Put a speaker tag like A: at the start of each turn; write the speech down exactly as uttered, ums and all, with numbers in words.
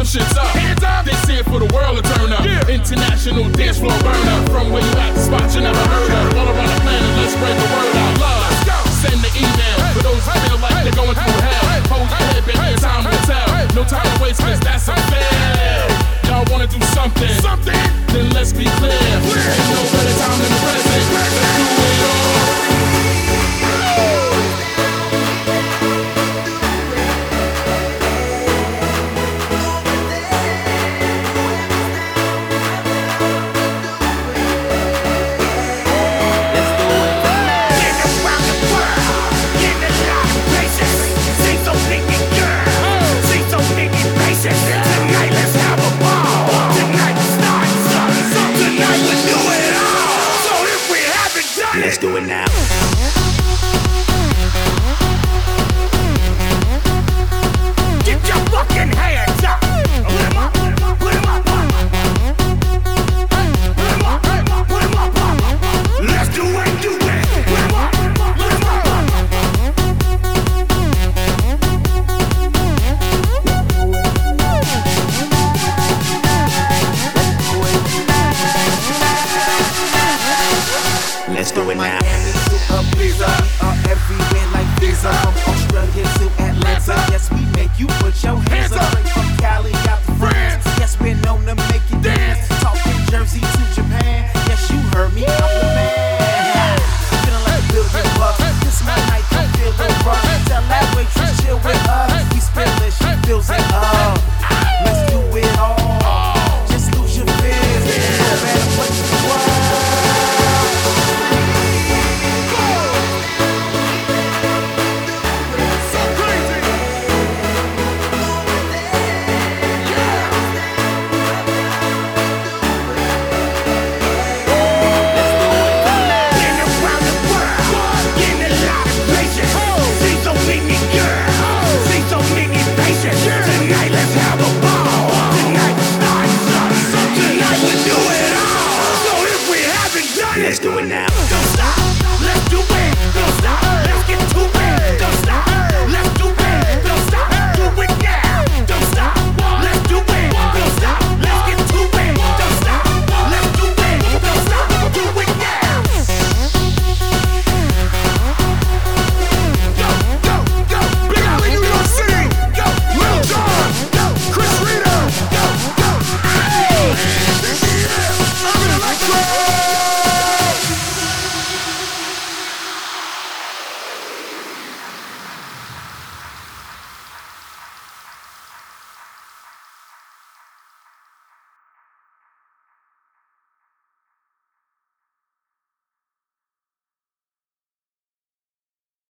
A: shit's up. Hands up. This here for the world to turn up. Yeah. International dance floor burner. From where you at, the spot you never heard of. All around the planet, let's spread the word out. Love. Let's go. Send the email hey. For those who feel like hey. They're going through hell. Hey. Hold your head, baby, hey. Time will tell. Hey. No time to waste, cause that's a fail. Y'all wanna do something. something.